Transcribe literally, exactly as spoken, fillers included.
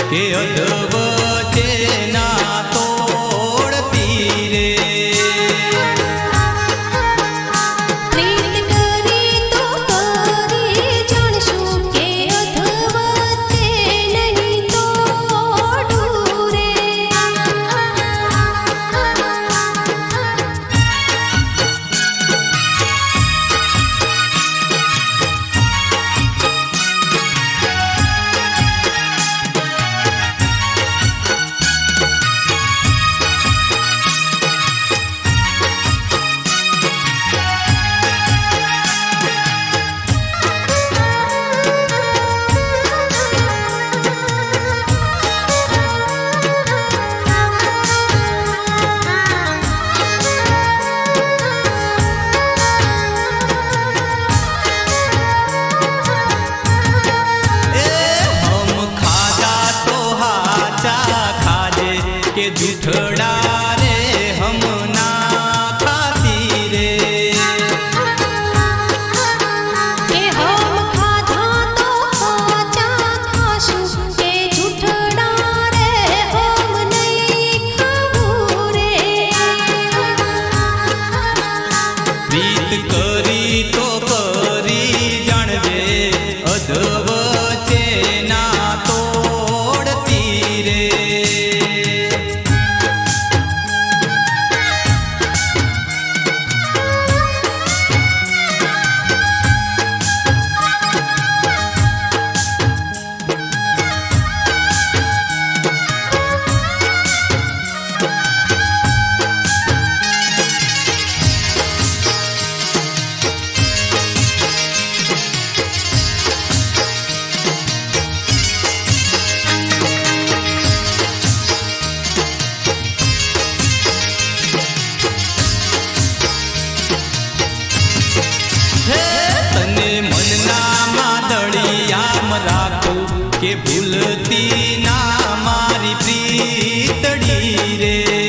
के अधवचे ना तोड़ती रे। प्रीत करी तो करी जाणशु के अधवचे नहीं तोड़ू रे। के झूठड़ा रे हम ना खाती रे। के हम खाधा तो खाचा खाशु के झूठड़ा रे हम नहीं खाबू रे। प्रीत करी तो करी जाणजे अधवचे ना तोड़ती रे। के भूलती ना मारी प्रीतड़ी रे।